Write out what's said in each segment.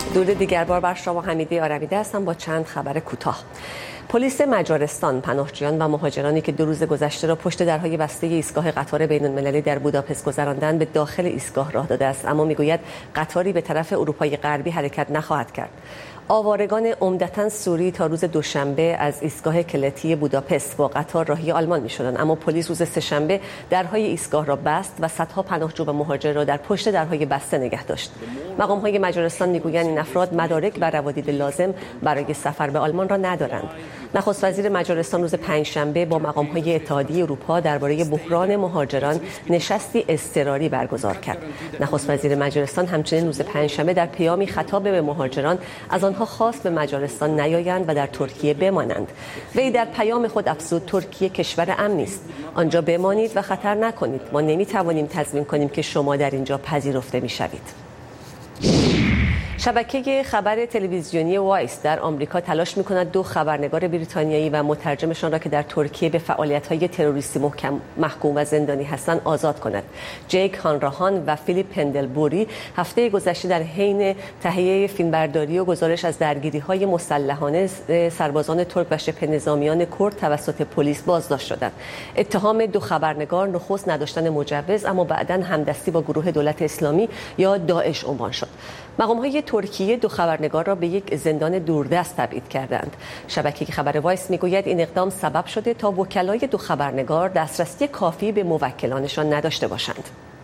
درود دیگر بار بر شما. حمیده آرمیده هستم با چند خبر کوتاه. پلیس مجارستان پناهجویان و مهاجرانی که 2 روز گذشته را پشت درهای بسته ایستگاه قطار بین‌المللی در بوداپست گذراندند به داخل ایستگاه راه داده است، اما میگوید قطاری به طرف اروپای غربی حرکت نخواهد کرد. آوارگان عمدتاً سوری تا روز دوشنبه از ایستگاه کلتی بوداپست با قطار راهی آلمان می‌شدند، اما پلیس روز سه‌شنبه درهای ایستگاه را بست و صدها پناهجو و مهاجر را در پشت درهای بسته نگه داشت. مقام‌های مجارستان می‌گویند این افراد مدارک و روادید لازم برای سفر به آلمان را ندارند. نخست وزیر مجارستان روز پنجشنبه با مقام‌های اتحادیه اروپا درباره بحران مهاجران نشستی اضطراری برگزار کرد. نخست وزیر مجارستان همچنین روز پنجشنبه در پیامی خطاب به مهاجران از آنها خواست به مجارستان نیایند و در ترکیه بمانند. وی در پیام خود افزود ترکیه کشور امنی است. آنجا بمانید و خطر نکنید. ما نمی‌توانیم تضمین کنیم که شما در اینجا پذیرفته می‌شوید. شبکه خبر تلویزیونی وایس در آمریکا تلاش می‌کند 2 خبرنگار بریتانیایی و مترجمشان را که در ترکیه به فعالیت‌های تروریستی محکوم و زندانی هستند آزاد کند. جیک هانراهان و فیلیپ پندلبوری هفته گذشته در حین تهیه فیلمبرداری و گزارش از درگیری‌های مسلحانه سربازان ترک و شبه نظامیان کرد توسط پلیس بازداشت شدند. اتهام 2 خبرنگار نخست نداشتن مجوز اما بعداً همدستی با گروه دولت اسلامی یا داعش عنوان شد. مقام‌های ترکیه 2 خبرنگار را به یک زندان دوردست تبعید کردند. شبکه خبر وایس میگوید این اقدام سبب شده تا وکلای 2 خبرنگار دسترسی کافی به موکلانشان نداشته باشند.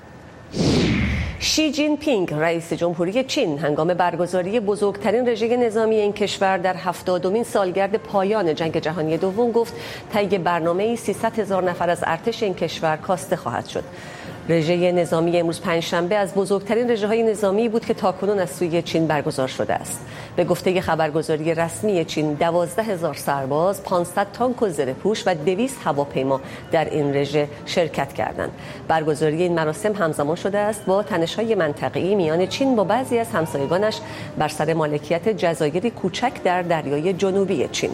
شی جین پینگ رئیس جمهوری چین هنگام برگزاری بزرگترین رژه نظامی این کشور در 70مین سالگرد پایان جنگ جهانی دوم گفت طی برنامه‌ای 300,000 نفر از ارتش این کشور کاسته خواهد شد. رژه نظامی امروز پنجشنبه از بزرگترین رژه‌های نظامی بود که تاکنون از سوی چین برگزار شده است. به گفته خبرگزاری رسمی چین 12,000 سرباز، 500 تانک و زره‌پوش و 200 هواپیما در این رژه شرکت کردند. برگزاری این مراسم همزمان شده است با تنش‌های منطقه‌ای میان چین با بعضی از همسایگانش بر سر مالکیت جزایری کوچک در دریای جنوبی چین.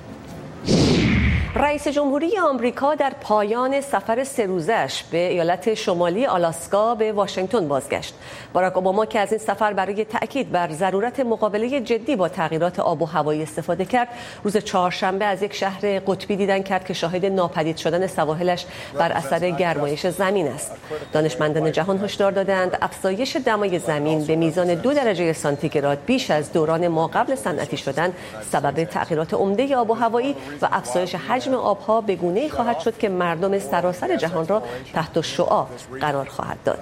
رئیس جمهوری آمریکا در پایان سفر 3 روزه‌اش به ایالت شمالی آلاسکا به واشنگتن بازگشت. باراک اوباما که از این سفر برای تأکید بر ضرورت مقابله جدی با تغییرات آب و هوایی استفاده کرد، روز چهارشنبه از یک شهر قطبی دیدن کرد که شاهد ناپدید شدن سواحلش بر اثر گرمایش زمین است. دانشمندان جهان هشدار دادند افزایش دمای زمین به میزان 2 درجه سانتیگراد بیش از دوران ما قبل صنعتی شدن سبب تغییرات عمده آب و هوایی و افزایش حجم آبها به گونه‌ای خواهد شد که مردم سراسر جهان را تحت شعاع قرار خواهد داد.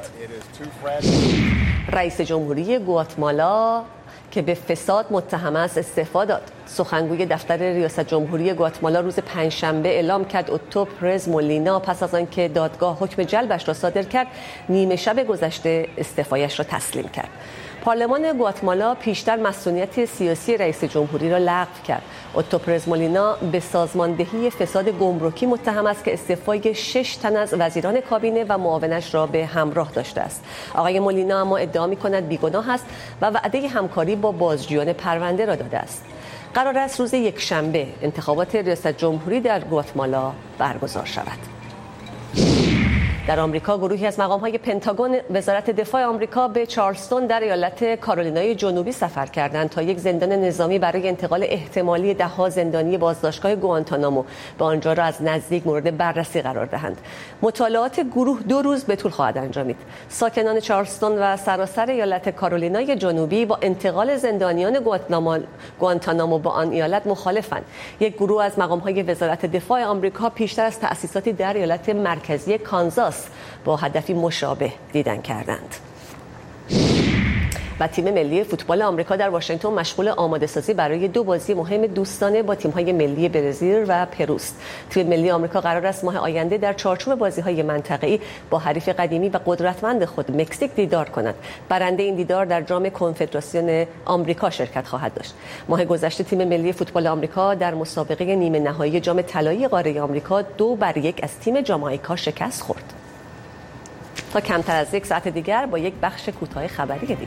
رئیس جمهوری گواتمالا که به فساد متهم است استعفا داد. سخنگوی دفتر ریاست جمهوری گواتمالا روز پنجشنبه اعلام کرد اوتو پرز مولینا پس از آنکه دادگاه حکم جلبش را صادر کرد نیمه شب گذشته استعفایش را تسلیم کرد. پارلمان گواتمالا پیشتر مسئولیت سیاسی رئیس جمهوری را لغو کرد. اوتو پرز مولینا به سازماندهی فساد گمرکی متهم است که استعفای 6 تن از وزیران کابینه و معاونش را به همراه داشته است. آقای مولینا اما ادعا می‌کند بیگناه است و وعده همکاری با بازجویان پرونده را داده است. قرار است روز یکشنبه انتخابات ریاست جمهوری در گواتمالا برگزار شود. در آمریکا گروهی از مقام‌های پنتاگون وزارت دفاع آمریکا به چارلستون در ایالت کارولینای جنوبی سفر کردند تا یک زندان نظامی برای انتقال احتمالی 10 زندانی بازداشتگاه گوانتانامو به آنجا را از نزدیک مورد بررسی قرار دهند. مطالعات گروه 2 روز به طول خواهد انجامید. ساکنان چارلستون و سراسر ایالت کارولینای جنوبی با انتقال زندانیان گوانتانامو به آن ایالت مخالفند. یک گروه از مقام‌های وزارت دفاع آمریکا پیشتر از تأسیساتی در ایالت مرکزی کانزاس با هدفی مشابه دیدن کردند. و تیم ملی فوتبال آمریکا در واشنگتن مشغول آماده‌سازی برای 2 بازی مهم دوستانه با تیم‌های ملی برزیل و پروست. تیم ملی آمریکا قرار است ماه آینده در چارچوب بازی‌های منطقه‌ای با حریف قدیمی و قدرتمند خود مکزیک دیدار کند. برنده این دیدار در جام کنفدراسیون آمریکا شرکت خواهد داشت. ماه گذشته تیم ملی فوتبال آمریکا در مسابقه نیمه نهایی جام طلایی قاره آمریکا 2-1 از تیم جامائیکا شکست خورد. تا کمتر از 1 ساعت دیگر با یک بخش کوتاه خبری دیگر.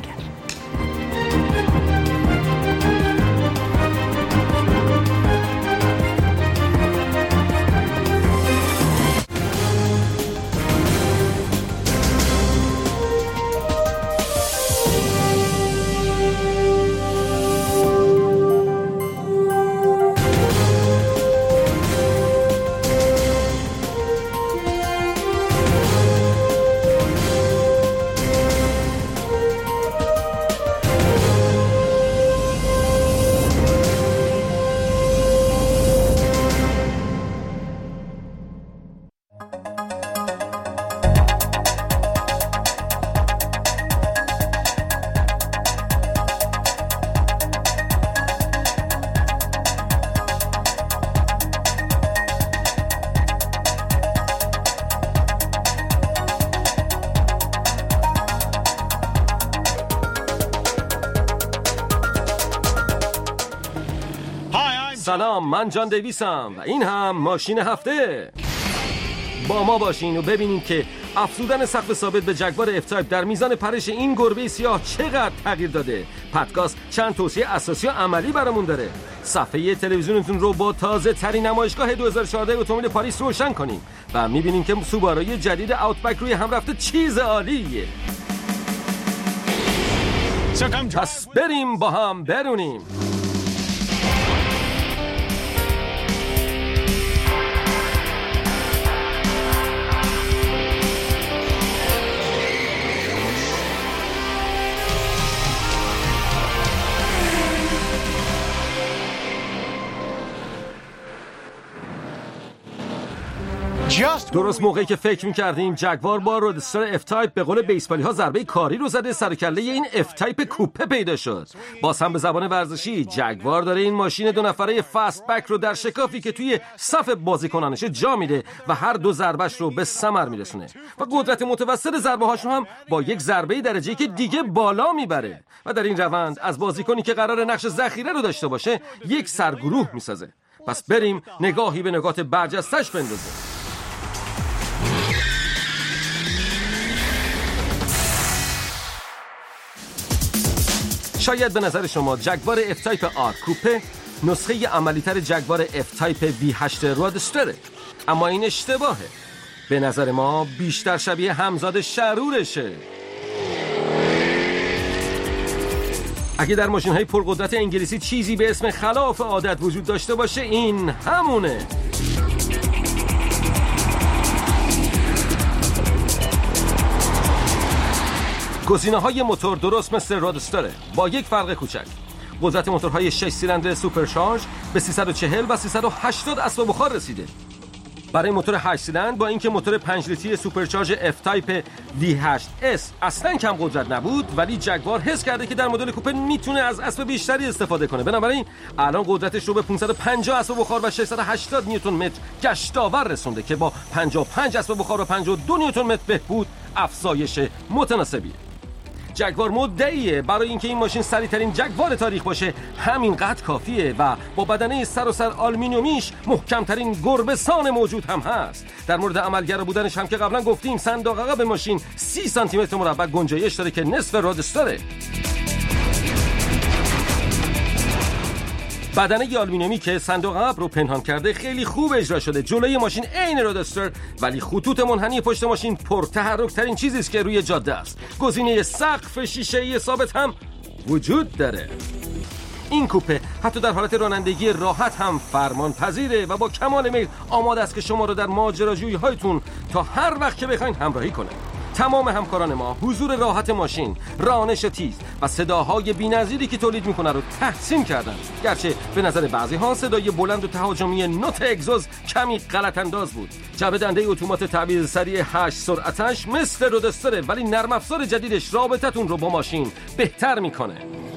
سلام، من جان دیویسم و این هم ماشین هفته. با ما باشین و ببینیم که افزودن سقف ثابت به جگوار اف تایپ در میزان پرش این گربه سیاه چقدر تغییر داده. پادکست چند توصیه اساسی و عملی برامون داره. صفحه تلویزیونتون رو با تازه ترین نمایشگاه 2014 اتومبیل پاریس روشن کنیم و میبینیم که سوباروی جدید آوتبک روی هم رفته چیز عالیه. پس بریم با هم برونیم. درست موقعی که فکر می‌کردیم جگوار با رودستر اف تایپ به قول بیسبالی ها ضربه کاری رو زده، سر و کله این اف تایپ کوپه پیدا شد. باز هم به زبان ورزشی جگوار داره این ماشین دو نفره فست بک رو در شکافی که توی صف بازیکنانش جا میده و هر دو ضربهش رو به ثمر میرسونه و قدرت متوسط ضربه هاشو هم با یک ضربه درجه‌ای که دیگه بالا میبره و در این روند از بازیکنی که قرار نقش ذخیره رو داشته باشه یک سرگروه میسازه. پس بریم نگاهی به نکات برجسته‌اش بندازیم. شاید به نظر شما جگوار اف تایپ آر کوپه نسخه عملی‌تر جگوار اف تایپ V8 رودستره، اما این اشتباهه. به نظر ما بیشتر شبیه همزاد شرورشه. اگه در ماشین‌های پرقدرت انگلیسی چیزی به اسم خلاف عادت وجود داشته باشه این همونه. گزینه‌های موتور درست مثل رودستره با یک فرق کوچک. قدرت موتورهای 6 سیلندر سوپرشارژ به 340 و 380 اسب بخار رسیده. برای موتور 8 سیلندر با اینکه موتور 5 لیتری سوپرچارج اف تایپ V8S اصلا کم قدرت نبود، ولی جگوار حس کرده که در مدل کوپه میتونه از اسب بیشتری استفاده کنه. بنابراین الان قدرتش رو به 550 اسب بخار و 680 نیوتن متر گشتاور رسونده که با 55 اسب بخار و 52 نیوتن متر بهبود افزایش متناسبیه. جگوار مدعیه برای اینکه این ماشین سریع‌ترین جگوار تاریخ باشه همینقدر کافیه و با بدنه سر آلومینیومیش محکم‌ترین گربه‌سان موجود هم هست. در مورد عملگرا بودنش هم که قبلا گفتیم صندوق عقب ماشین 30 سانتی متر مربع گنجایش داره که نصف رودستره. بدنه آلومینیومی که صندوق عقب رو پنهان کرده خیلی خوب اجرا شده. جلوی ماشین عین رودستر، ولی خطوط منحنی پشت ماشین پرتحرک ترین چیزی است که روی جاده است. گزینه سقف شیشه‌ای ثابت هم وجود داره. این کوپه حتی در حالت رانندگی راحت هم فرمان پذیره و با کمال میل آماده است که شما رو در ماجراجویی هایتون تا هر وقت که بخواید همراهی کنه. تمام همکاران ما حضور راحت ماشین، رانش تیز و صداهای بی‌نظیری که تولید میکنه رو تحسین کردن. گرچه به نظر بعضی ها صدای بلند و تهاجمی نوت اگزوز کمی غلط انداز بود. جعبه دنده اتومات تعویض سریع 8 سرعتش مثل رودستره، ولی نرم افزار جدیدش رابطتون رو با ماشین بهتر میکنه.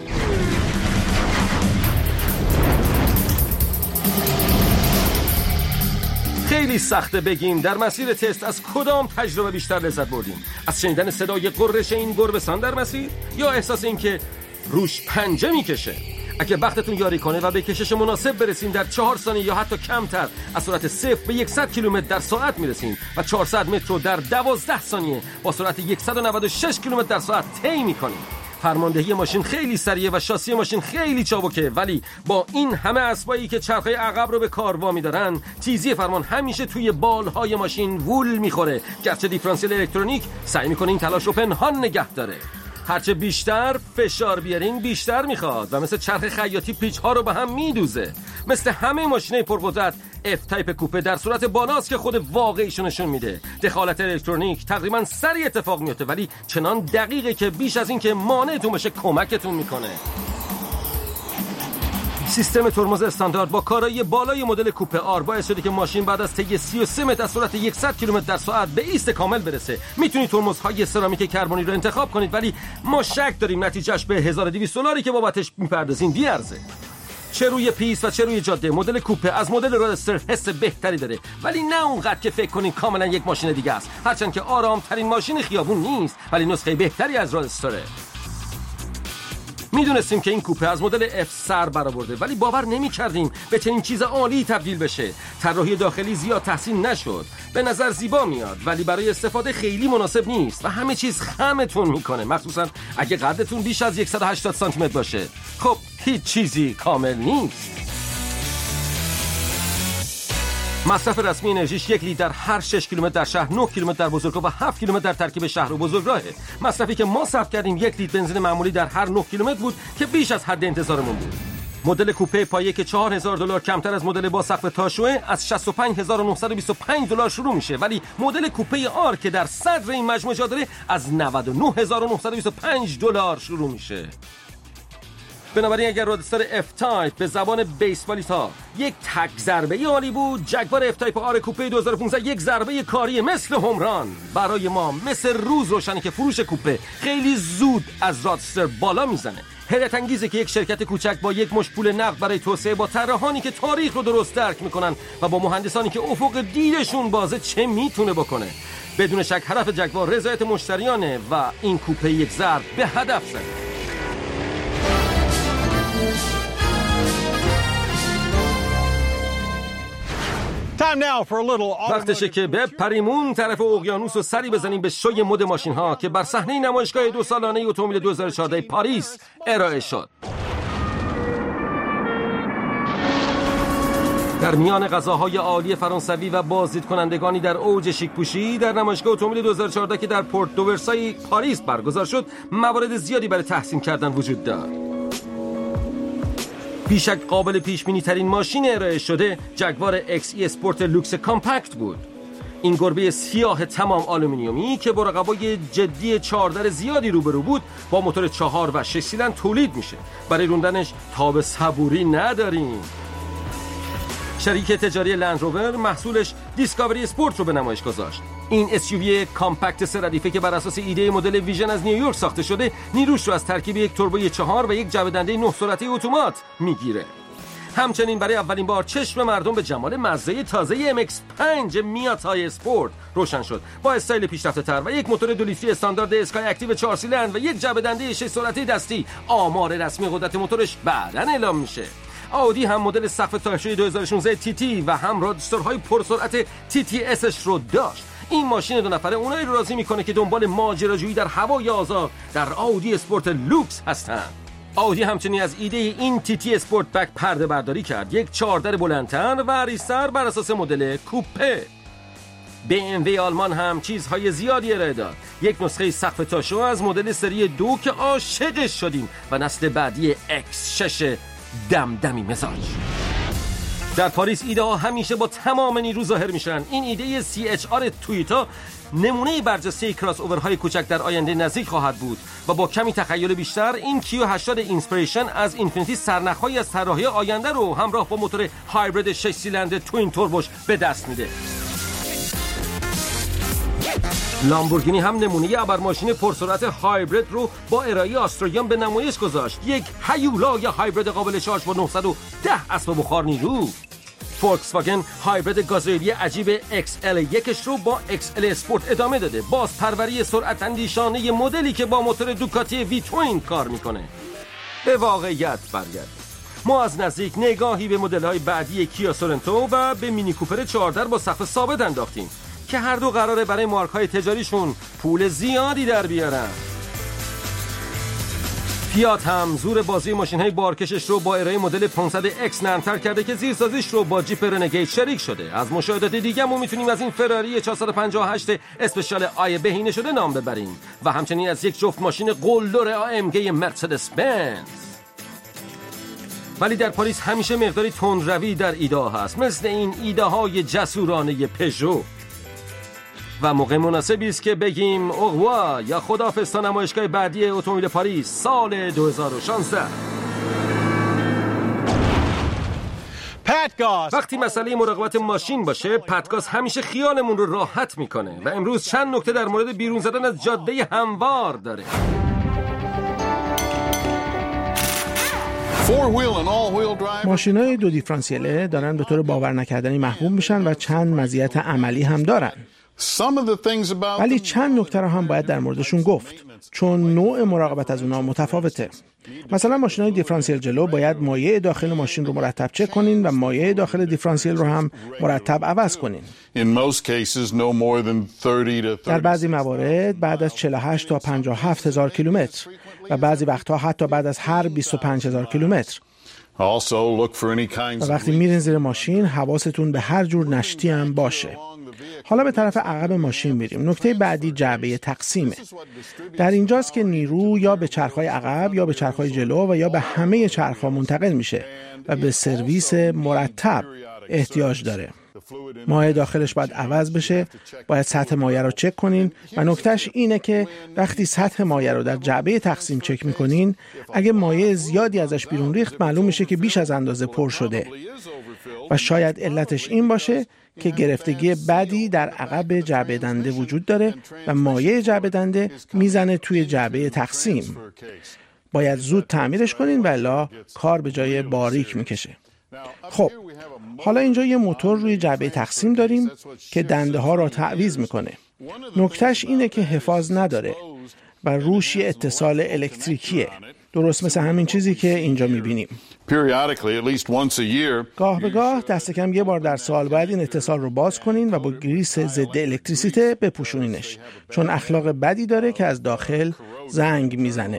خیلی سخته بگیم در مسیر تست از کدام تجربه بیشتر لذت بردیم. از شنیدن صدای قررش این گربه‌سان در مسیر یا احساس این که روش پنجه میکشه؟ اگه وقتتون یاری کنه و به کشش مناسب برسین در 4 ثانیه یا حتی کمتر از سرعت 0 به 100 کیلومتر در ساعت میرسین و 400 متر رو در 12 ثانیه با سرعت 196 کیلومتر در ساعت طی میکنین. فرماندهی ماشین خیلی سریعه و شاسی ماشین خیلی چابکه، ولی با این همه اسبایی که چرخه عقب رو به کار وامی دارن تیزی فرمان همیشه توی بالهای ماشین وول میخوره. گرچه دیفرانسیل الکترونیک سعی میکنه این تلاش رو پنهان نگه داره. هرچه بیشتر فشار بیارین بیشتر میخواد و مثل چرخ خیاطی پیچ ها رو به هم میدوزه. مثل همه ماشینای پرقدرت اف تایپ کوپه در صورت بالاست که خود واقعیشو نشون میده. دخالت الکترونیک تقریبا سریع اتفاق میفته، ولی چنان دقیقه که بیش از این که مانعتون بشه کمکتون میکنه. سیستم ترمز استاندارد با کارایی بالای مدل کوپه آر باعث شده که ماشین بعد از طی 33 متر از سرعت 100 کیلومتر در ساعت به ایست کامل برسه. میتونید ترمزهای سرامیک کربنی رو انتخاب کنید، ولی ما شک داریم نتیجهش به $1200 که بابتش میپردازین بیارزه. چه روی پیست و چه روی جاده مدل کوپه از مدل رودستر حس بهتری داره، ولی نه اونقدر که فکر کنین کاملا یک ماشین دیگه است. هرچند که آرام‌ترین ماشین خیابون نیست، ولی نسخه بهتری از رودستره. میدونستیم که این کوپه از مدل F سر برآورده، ولی باور نمی‌کردیم به چنین چیز عالی تبدیل بشه. طراحی داخلی زیاد تحسین نشد. به نظر زیبا میاد ولی برای استفاده خیلی مناسب نیست و همه چیز خمتون میکنه، مخصوصا اگه قدتون بیش از 180 سانتی متر باشه. خب هیچ چیزی کامل نیست. مصرف رسمی انرژیش 1 لیتر در هر 6 کیلومتر در شهر، 9 کیلومتر در بزرگراه و 7 کیلومتر در ترکیب شهر و بزرگراهه. مصرفی که ما صرف کردیم 1 لیتر بنزین معمولی در هر 9 کیلومتر بود که بیش از حد انتظارمون بود. مدل کوپه پایه که $4,000 کمتر از مدل با سقف تاشوه از $65,925 شروع میشه، ولی مدل کوپه آر که در صدر این مجموعه جا داره از $99,925 شروع میشه. بنابراین اگر رودستر اف تایپ به زبان بیسبالیستا یک تک ضربه عالی بود، جگوار اف تایپ آر کوپه 2015 یک ضربه کاری مثل هومران. برای ما مثل روز روشنه که فروش کوپه خیلی زود از رودستر بالا میزنه. حیرت انگیزه که یک شرکت کوچک با یک مشت پول نقد برای توسعه، با طراحانی که تاریخ رو درست درک میکنن و با مهندسانی که افق دیدشون بازه، چه میتونه بکنه. بدون شک هدف جگوار رضایت مشتریانه و این کوپه یک ضرب به هدف زده. وقتشه که بپریمون طرف اقیانوس و سری بزنیم به شوی مد ماشین ها که بر صحنه نمایشگاه 2 سالانه اتومبیل 2014 پاریس ارائه شد. در میان غذاهای عالی فرانسوی و بازدید کنندگانی در اوج شیک پوشی در نمایشگاه اتومبیل 2014 که در پورت دو ورسای پاریس برگزار شد، موارد زیادی برای تحسین کردن وجود دارد. بیشک قابل پیش بینی ترین ماشین ارائه شده جگوار XE اسپورت لوکس کامپکت بود. این گربه سیاه تمام آلومینیومی که با رقبای جدی 4 در زیادی روبرو بود، با موتور 4 و 6 سیلندر تولید میشه. برای روندنش تاب صبوری نداریم. شریک تجاری لند روور محصولش دیسکاوری اسپورت رو به نمایش گذاشت. این SUV کامپکت 3 ردیفه که بر اساس ایده مدل ویژن از نیویورک ساخته شده، نیروش رو از ترکیب یک توربوی 4 و یک جویدنده 9 سرعته اتومات میگیره. همچنین برای اولین بار چشم مردم به جمال مزه تازه MX-5 میاتای اسپورت روشن شد، با استایل پیشرفته تر و یک موتور 2 لیتری استاندارد اسکای اکتیو 4 سیلندر و یک جویدنده 6 سرعته دستی. آمار رسمی قدرت موتورش بعداً اعلام میشه. آودی هم مدل سقف تاشوی 2016 TT و هم رادسترهای پرسرعت TTSش رو داشت. این ماشین 2 نفره اونایی رو راضی میکنه که دنبال ماجراجویی در هوای آزاد در آودی اسپورت لوکس هستن. آودی همچنین از ایده این TT اسپورت بک پرده برداری کرد، یک 4 در بلندتر و ریستر بر اساس مدل کوپه. BMW آلمان هم چیزهای زیادی ارائه داد. یک نسخه سقف تاشو از مدل سری 2 که عاشقش شدیم و نسل بعدی X6 دمدمی مزاج. در پاریس ایده ها همیشه با تمام نیرو ظاهر میشن. این ایده CHR تویوتا نمونه برجسته کراس اوورهای کوچک در آینده نزدیک خواهد بود و با کمی تخیل بیشتر این Q80 اینسپیریشن از اینفینیتی سرنخ‌هایی از طراحی آینده رو همراه با موتور هایبرید 6 سیلندر توین توربوش به دست میده. لامبورگینی هم نمونه ابرماشین پرسرعت هایبرید رو با ارائه آسترویان به نمایش گذاشت، یک هیولای هایبرید قابل شارژ با 910 اسب بخار نیرو. فولکس واگن هایبرید گازوئیلی عجیب XL1 رو با XL اسپورت ادامه داده، باز پروری سرعت اندیشانه مدلی که با موتور دوکاتی وی توین کار میکنه. به واقعیت برگرد. ما از نزدیک نگاهی به مدل‌های بعدی کیا سورنتو و به مینی کوپر 4 در با سقف ثابت انداختیم که هر دو قراره برای مارک‌های تجاریشون پول زیادی در بیارن. فیات هم زور بازی ماشین‌های بارکشش رو با ارائه مدل 500X نرم‌تر کرده که زیرسازیش رو با جیپ رنگید شریک شده. از مشاهدات دیگه‌مون میتونیم از این فراری 458 اسپشیال آی بهینه شده نام ببریم و همچنین از یک جفت ماشین قلدر AMG مرسدس بنز. ولی در پاریس همیشه مقداری تندروی در ایده هست، مثل این ایده های جسورانه پژو. و موقع مناسبی است که بگیم اوغوا یا خداحافظ تا نمایشگاه بعدی اتومبیل پاریس سال 2016. وقتی مسئله مراقبت ماشین باشه، پتگاز همیشه خیالمون رو راحت میکنه و امروز چند نکته در مورد بیرون زدن از جاده هموار داره. ماشین‌های 2 دیفرانسیله دارن به طور باور نکردنی محبوب میشن و چند مزیت عملی هم دارن. ولی چند نکته رو هم باید در موردشون گفت، چون نوع مراقبت از اونها متفاوته. مثلا ماشین‌های دیفرانسیل جلو باید مایع داخل ماشین رو مرتب چک کنین و مایع داخل دیفرانسیل رو هم مرتب عوض کنین. در بعضی موارد بعد از 48 تا 57 هزار کیلومتر و بعضی وقتها حتی بعد از هر 25 هزار کیلومتر. و وقتی میرین زیر ماشین حواستون به هر جور نشتی هم باشه. حالا به طرف عقب ماشین میریم. نکته بعدی جعبه تقسیمه. در اینجاست که نیرو یا به چرخ‌های عقب یا به چرخ‌های جلو و یا به همه چرخ‌ها منتقل میشه و به سرویس مرتب احتیاج داره. مایع داخلش باید عوض بشه، باید سطح مایع رو چک کنین و نکتهش اینه که وقتی سطح مایع رو در جعبه تقسیم چک میکنین، اگه مایع زیادی ازش بیرون ریخت معلوم میشه که بیش از اندازه پر شده و شاید علتش این باشه که گرفتگی بدی در عقب جعبه دنده وجود داره و مایع جعبه دنده میزنه توی جعبه تقسیم. باید زود تعمیرش کنین و الا کار به جای باریک میکشه. خب حالا اینجا یه موتور روی جعبه تقسیم داریم که دنده ها را تعویض میکنه. نکتهش اینه که حفاظ نداره و روش یه اتصال الکتریکیه، درست مثل همین چیزی که اینجا میبینیم. گاه به گاه دست کم یه بار در سال باید این اتصال رو باز کنین و با گریس ضد الکتریسیته بپوشونینش، چون اخلاق بدی داره که از داخل زنگ میزنه.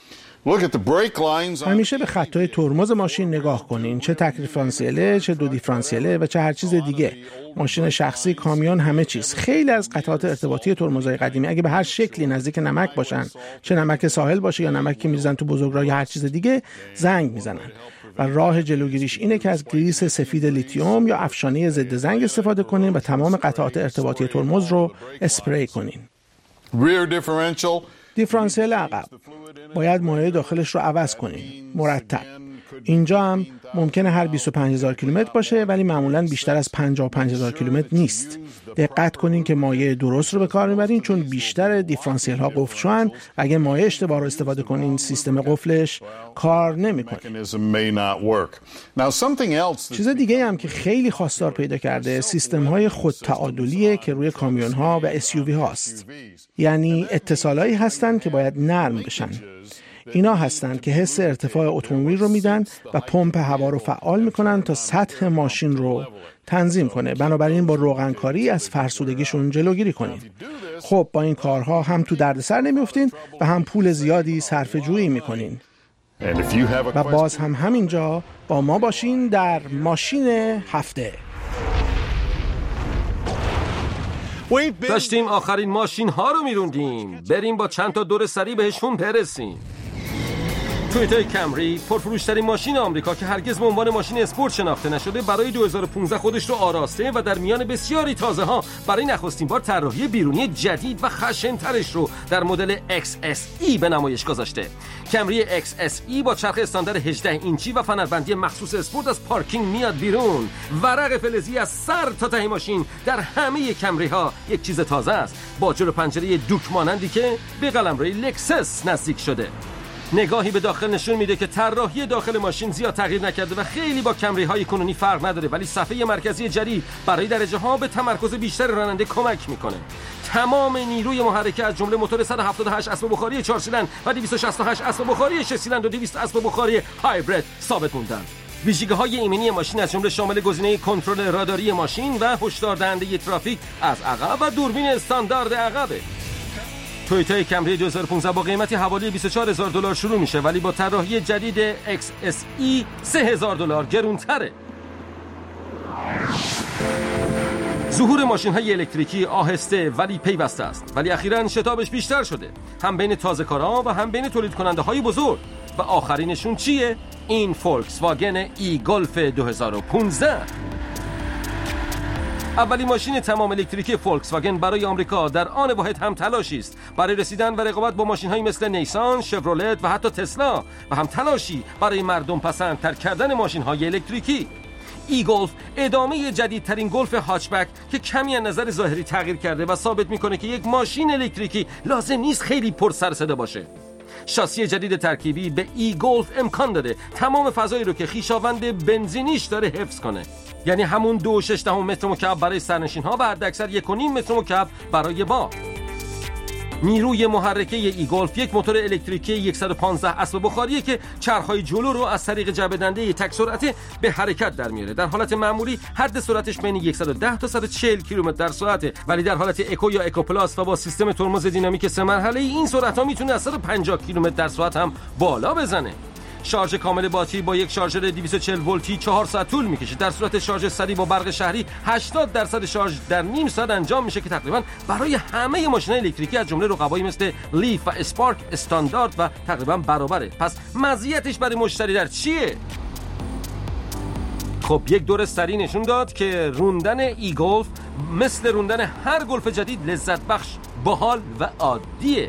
همیشه به خطای ترمز ماشین نگاه کنین، چه تک دیفرانسیله، چه دو دیفرانسیله و چه هر چیز دیگه. ماشین شخصی، کامیون، همه چیز. خیلی از قطعات ارتباطی ترمزهای قدیمی اگه به هر شکلی نزدیک نمک باشن، چه نمک ساحل باشه یا نمک که میزنن تو بزرگراه یا هر چیز دیگه، زنگ میزنن. و راه جلوگیریش اینه که از گریس سفید لیتیوم یا افشانه ضد زنگ استفاده کنین و تمام قطعات ارتباطی ترمز رو اسپری کنین. دیفرانسیل عقب باید مایع داخلش رو عوض کنین مرتب. اینجا هم ممکنه هر 25,000 کیلومتر باشه ولی معمولاً بیشتر از 55,000 کیلومتر نیست. دقت کنین که مایع درست رو به کار میبرین، چون بیشتر دیفرانسیل ها قفل شدن و اگه مایع اشتباه رو استفاده کنین سیستم قفلش کار نمیکنه. چیز دیگه هم که خیلی خواستار پیدا کرده سیستم های خودتعادلیه که روی کامیون ها و SUV هاست. یعنی اتصالایی هستن که باید نرم بشن. اینا هستن که حس ارتفاع اتومبیل رو میدن و پمپ هوا رو فعال میکنن تا سطح ماشین رو تنظیم کنه. بنابراین با روغنکاری از فرسودگیشون جلوگیری کنین. خب با این کارها هم تو دردسر نمیافتین و هم پول زیادی صرفه جویی میکنین. و باز هم همینجا با ما باشین در ماشین هفته. داشتیم آخرین ماشین ها رو میروندیم، بریم با چند تا دور سری بهشون برسیم. تویوتا کمری پرفروشترین ماشین آمریکا که هرگز به عنوان ماشین اسپورت شناخته نشده برای 2015 خودش رو آراسته و در میان بسیاری تازه ها برای نخستین بار طراحی بیرونی جدید و خشن‌ترش رو در مدل XSE به نمایش گذاشته. کمری XSE با چرخ استاندارد 18 اینچی و فنربندی مخصوص اسپورت از پارکینگ میاد بیرون. ورق فلزی از سر تا ته ماشین در همه کمری ها یک چیز تازه است، با جلو پنجره دوک مانندی که به قلمروی لکسس نزدیک شده. نگاهی به داخل نشون میده که طراحی داخل ماشین زیاد تغییر نکرده و خیلی با کمری های کنونی فرق نداره، ولی صفحه مرکزی جدید برای درجه ها به تمرکز بیشتر راننده کمک میکنه. تمام نیروی محرکه از جمله موتور 178 اسب بخاری 4 سیلندر و 268 اسب بخاری 6 سیلندر و 200 اسب بخاری هایبرید ثابت موندن. ویژگی‌های ایمنی ماشین از جمله شامل گزینه کنترل راداری ماشین و هشدار دهنده ترافیک از عقب و دوربین استاندارد عقبه. تویوتا کمری 2015 با قیمتی حوالی $24,000 شروع میشه، ولی با طراحی جدید XSE $3,000 گرونتره. ظهور ماشین‌های الکتریکی آهسته ولی پیوسته است، ولی اخیراً شتابش بیشتر شده، هم بین تازه‌کاران و هم بین تولید کننده‌های بزرگ. و آخرینشون چیه؟ این فولکس واگن ای گلف 2015. اولین ماشین تمام الکتریکی فولکس واگن برای آمریکا در آن واحد هم تلاشی است برای رسیدن و رقابت با ماشین‌هایی مثل نیسان، شفرولت و حتی تسلا و هم تلاشی برای مردم پسندتر کردن ماشین‌های الکتریکی. ای گلف ادامه جدیدترین گلف هاچبک که کمی از نظر ظاهری تغییر کرده و ثابت می‌کنه که یک ماشین الکتریکی لازم نیست خیلی پر سر صدا باشه. شاسی جدید ترکیبی به ایگولف امکان داده تمام فضایی رو که خویشاوند بنزینیش داره حفظ کنه، یعنی همون 2.6 متر مکعب برای سرنشین‌ها و حداکثر 1.5 متر مکعب برای بار. نیروی محرکه ایگولف یک موتور الکتریکی 115 اسب بخاریه که چرخ‌های جلو رو از طریق جبه‌دنده تک سرعته به حرکت در میاره. در حالت معمولی حد سرعتش بین 110 تا 140 کیلومتر در ساعته، ولی در حالت اکو یا اکو پلاس و با سیستم ترمز دینامیک 3 مرحله‌ای این سرعت‌ها میتونه از 150 کیلومتر در ساعت هم بالا بزنه. شارژ کامل باتری با یک شارژر 240 ولتی 4 ساعت طول میکشه. در صورت شارژ سریع با برق شهری 80% شارژ در نیم ساعت انجام میشه که تقریبا برای همه ماشین‌های الکتریکی از جمله رقبایی مثل لیف و اسپارک استاندارد و تقریبا برابره. پس مزیتش برای مشتری در چیه؟ خب یک دور سری نشون داد که روندن ایگولف مثل روندن هر گلف جدید لذت بخش، باحال و عادیه.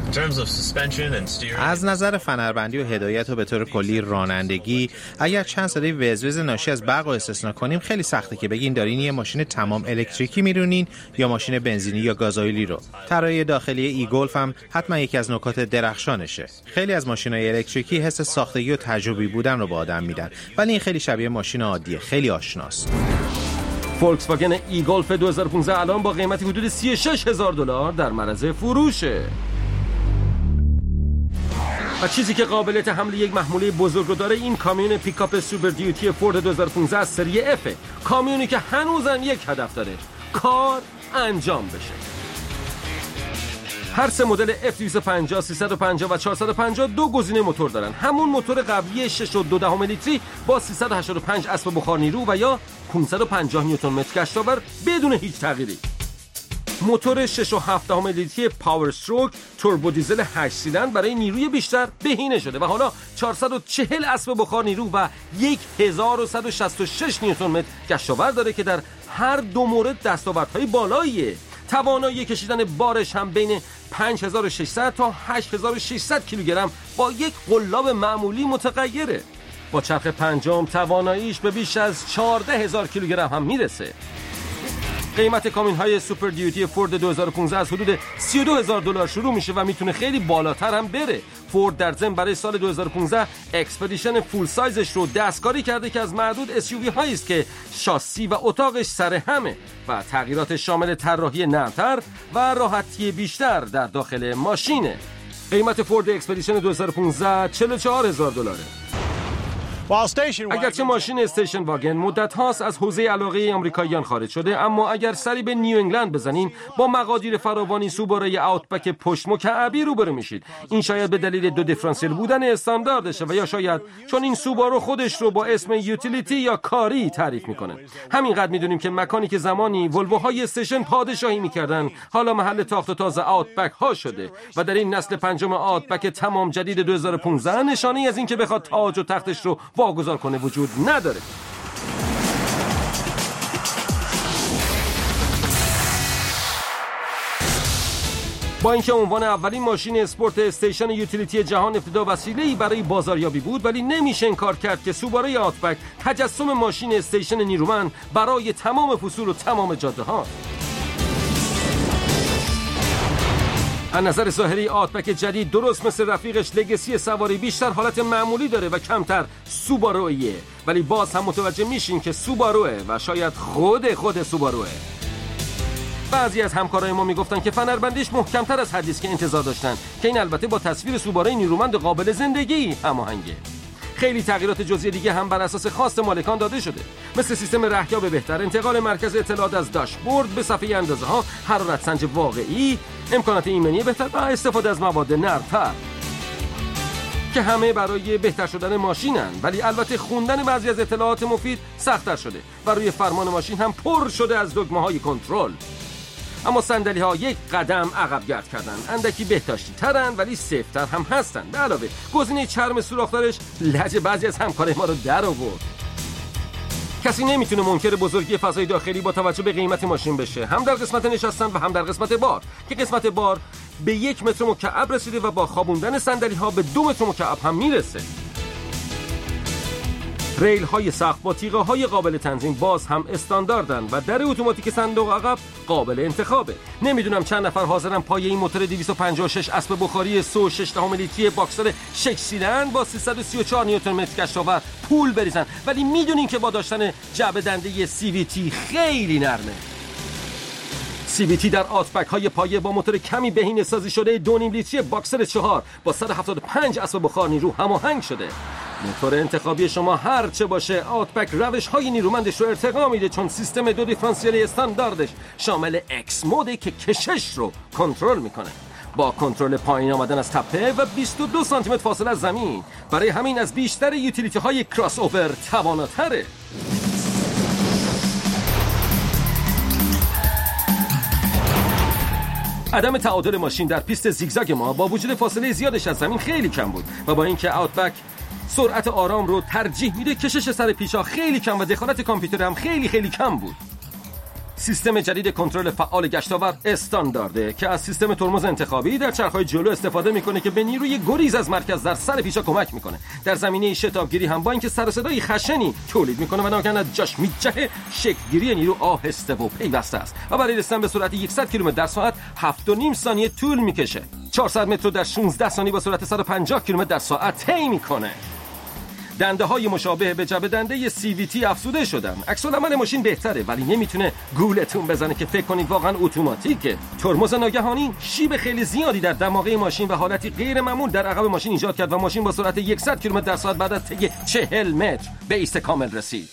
از نظر فنربندی و هدایت و به طور کلی رانندگی، اگر چند صدای وزوز ناشی از برق رو استثنا کنیم، خیلی سخته که بگین دارین یه ماشین تمام الکتریکی میرونین یا ماشین بنزینی یا گازوئیلی رو. طراحی داخلی ایگولف هم حتما یکی از نکات درخشانشه. خیلی از ماشین‌های الکتریکی حس ساختگی و تجربی بودن رو به آدم میدن، ولی این خیلی شبیه ماشین عادیه، خیلی آشناست. فولکس واگن ایگولف 2015 الان با قیمتی حدود $36,000 در معرض فروشه. و چیزی که قابلیت حمل یک محموله بزرگ رو داره این کامیون پیکاپ سوپر دیوتی فورد 2015 از سری F، کامیونی که هنوزم یک هدف داره، کار انجام بشه. هر سه مدل F250، 350 و 450 دو گزینه موتور دارن. همون موتور قبلی 6.2 لیتری با 385 اسب بخار نیرو و یا 550 نیوتن متر کشتاور بدون هیچ تغییری. موتور 6.7 لیتری پاور استروک توربو دیزل 8 سیلندر برای نیروی بیشتر بهینه شده و حالا 440 اسب بخار نیرو و 1166 نیوتن متر کشتاور داره که در هر دو مورد دستاوردهای بالاییه. توانایی کشیدن بارش هم بین 5600 تا 8600 کیلوگرم با یک قلاب معمولی متغیره. با چرخ پنجم تواناییش به بیش از 14000 کیلوگرم هم میرسه. قیمت کامیون‌های سوپر دیوتی فورد 2015 از حدود $32,000 شروع میشه و میتونه خیلی بالاتر هم بره. فورد در ضمن برای سال 2015 اکسپدیشن فول سایزش رو دستکاری کرده که از معدود SUV هایی است که شاسی و اتاقش سر همه و تغییرات شامل طراحی نرم‌تر و راحتی بیشتر در داخل ماشینه. قیمت فورد اکسپدیشن 2015 $44,000. اگرچه ماشین استیشن واگن مدت هاست از حوزه علاقه آمریکاییان خارج شده، اما اگر سری به نیو انگلند بزنیم با مقادیر فراوانی سوبارای آوتبک پشت مکعبی روبرو میشید. این شاید به دلیل دو دیفرانسیل بودن استانداردشه و یا شاید چون این سوبارو خودش رو با اسم یوتیلیتی یا کاری تعریف میکنه. همینقدر میدونیم که مکانی که زمانی ولوهای استیشن پادشاهی میکردن حالا محل تاخت و تاز آوتبک ها شده و در این نسل پنجم آوتبک تمام جدید 2015 نشانه از این که بخواد تاج و تختش رو واگذار کنه وجود نداره. با اینکه عنوان اولین ماشین اسپورت استیشن یوتیلیتی جهان ابتدا وسیله‌ای برای بازاریابی بود، ولی نمیشه انکار کرد که سوبارو آوتبک تجسم ماشین استیشن نیرومند برای تمام فصول و تمام جاده ها. از نظر ظاهری آوتبک جدید درست مثل رفیقش لگسی سواری بیشتر حالت معمولی داره و کمتر سوبارویه، ولی باز هم متوجه میشین که سوباروه و شاید خود سوباروه. بعضی از همکارای ما میگفتن که فنربندیش محکمتر از حدیث که انتظار داشتن، که این البته با تصویر سوباروی نیرومند قابل زندگی هماهنگه. خیلی تغییرات جزئی دیگه هم بر اساس خواست مالکان داده شده، مثل سیستم رهیاب بهتر، انتقال مرکز اطلاعات از داشبورد به صفحه اندازه‌ها، حرارت سنج واقعی، امکانات ایمنی بهتر و استفاده از مواد نرم‌تر که همه برای بهتر شدن ماشینن. ولی البته خوندن بعضی از اطلاعات مفید سخت‌تر شده و روی فرمان ماشین هم پر شده از دکمه‌های کنترل. اما صندلی‌ها یک قدم عقب گرد کردن، اندکی بهداشتی ترن ولی سیفتر هم هستن. به علاوه گزینه چرم سوراخ‌دارش لج بعضی از همکارای ما رو در آورد. کسی نمیتونه منکر بزرگی فضای داخلی با توجه به قیمت ماشین بشه، هم در قسمت نشستن و هم در قسمت بار، که قسمت بار به 1 متر مکعب رسیده و با خوابوندن صندلی‌ها به 2 متر مکعب هم میرسه. ریل های سقف با تیغه های قابل تنظیم باز هم استانداردن و در اتوماتیک صندوق عقب قابل انتخابه. نمیدونم چند نفر حاضرن پای این موتور 256 اسب بخاری 3.6 لیتری باکسر 6 سیلندر با 334 نیوتن متر کشاورز پول بریزن، ولی میدونین که با داشتن جعبه دنده CVT خیلی نرمه. CVT در آتبک های پایه با موتور کمی بهینه سازی شده 2.5 لیتری باکسر 4 با 175 اسب بخار نیرو هماهنگ شده. موتور انتخابی شما هر چه باشه، آتبک روش های نیرومندش رو ارتقا میده، چون سیستم 2 دیفرانسیل استانداردش شامل X موده که کشش رو کنترل میکنه با کنترل پایین آمدن از تپه و 22 سانتی متر فاصله از زمین. برای همین از بیشتر یوتیلیتی های کراس اوور تواناتره. عدم تعادل ماشین در پیست زیگزاگ ما با وجود فاصله زیادش از زمین خیلی کم بود و با اینکه آوتبک سرعت آرام رو ترجیح میده، کشش سر پیچا خیلی کم و دخالت کامپیوتر هم خیلی کم بود. سیستم جدید کنترل فعال گشتاور استاندارده که از سیستم ترمز انتخابی در چرخهای جلو استفاده میکنه که به نیروی گریز از مرکز در سر پیچا کمک میکنه. در زمینه شتابگیری هم با اینکه سر و صدای خشنی تولید میکنه و ناگهان از جاش میجهه، شکلگیری نیرو آهسته و پیوسته است و برای رسیدن به سرعت 100 کیلومتر در ساعت 7.5 ثانیه طول میکشه. 400 متر در 16 ثانیه با سرعت 150 کیلومتر در ساعت طی میکنه. دنده های مشابه به جعبه دنده CVT افزوده شدن. عکس العمل ماشین بهتره ولی نمیتونه گولتون بزنه که فکر کنید واقعا اتوماتیکه. ترمز ناگهانی شیب خیلی زیادی در دماغه ماشین و حالتی غیر معمول در عقب ماشین ایجاد کرد و ماشین با سرعت 100 کیلومتر در ساعت بعد از طی 40 متر به ایست کامل رسید.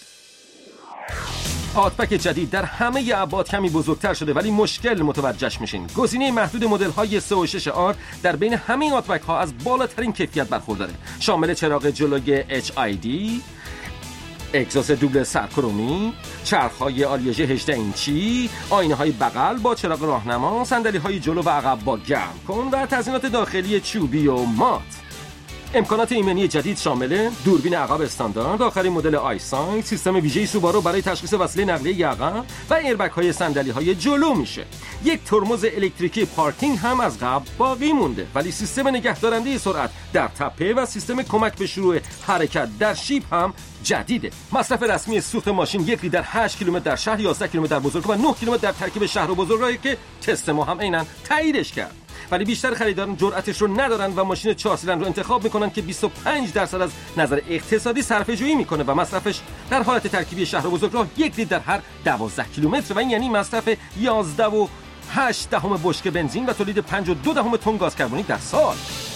آتبک جدید در همه ابعاد کمی بزرگتر شده ولی مشکل متوجهش میشین. گزینه محدود مدل های 3.6R در بین همه آتبک ها از بالاترین کیفیت برخورداره. شامل چراغ جلوی HID، اگزوست دوبل سرکرومی، چرخ‌های آلیژ 18 اینچی، آینه‌های بغل با چراغ راهنما، صندلی‌های جلو و عقب با گرم کن و تزیینات داخلی چوبی و مات. امکانات ایمنی جدید شامل دوربین عقب استاندارد، آخرین مدل آیسایت، سیستم ویژه سوبارو برای تشخیص وسیله نقلیه عقب و ایربگ های صندلی های جلو میشه. یک ترمز الکتریکی پارکینگ هم از قبل باقی مونده ولی سیستم نگهدارنده سرعت در تپه و سیستم کمک به شروع حرکت در شیب هم جدیده. مصرف رسمی سوخت ماشین 1 لیتر 8 کیلومتر در شهر، 11 کیلومتر در بزرگراه و 9 کیلومتر در ترکیب شهر و بزرگراهی که تست ما هم عیناً تاییدش کرد. ولی بیشتر خریداران جرأتش رو ندارن و ماشین 4 سیلندر رو انتخاب میکنن که 25% از نظر اقتصادی صرفه‌جویی میکنه و مصرفش در حالت ترکیبی شهر و بزرگراه 1 لیتر در هر 12 کیلومتر و این یعنی مصرف 11.8 بشکه بنزین و تولید 5.2 تن گاز کربونیک در سال.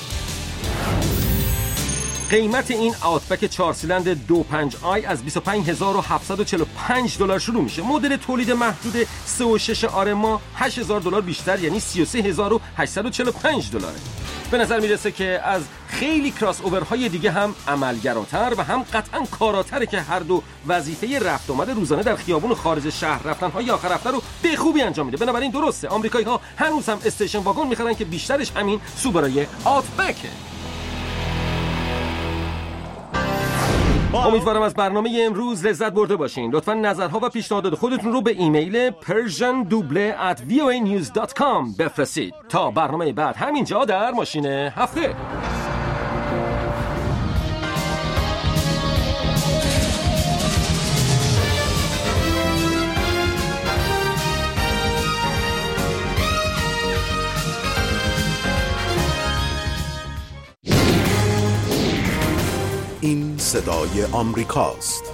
قیمت این آوتبک 4 سیلندر 2.5i از $25,745 شروع میشه. مدل تولید محدود 3.6R ما $8,000 بیشتر یعنی $33,845. به نظر میرسه که از خیلی کراس اوورهای دیگه هم عملگراتر و هم قطعاً کاراتره که هر دو وظیفه رفت آمد روزانه در خیابون و خارج شهر رفتن‌های آخر هفته رو به خوبی انجام میده. بنابراین درسته آمریکایی‌ها هنوز هم استیشن واگن می‌خرن که بیشترش همین سوبارای آوتبکه. امیدوارم از برنامه امروز لذت برده باشین. لطفاً نظرها و پیشنهادات خودتون رو به ایمیل persiandouble@voanews.com بفرستید. تا برنامه بعد همینجا در ماشین هفته. این صدای آمریکاست.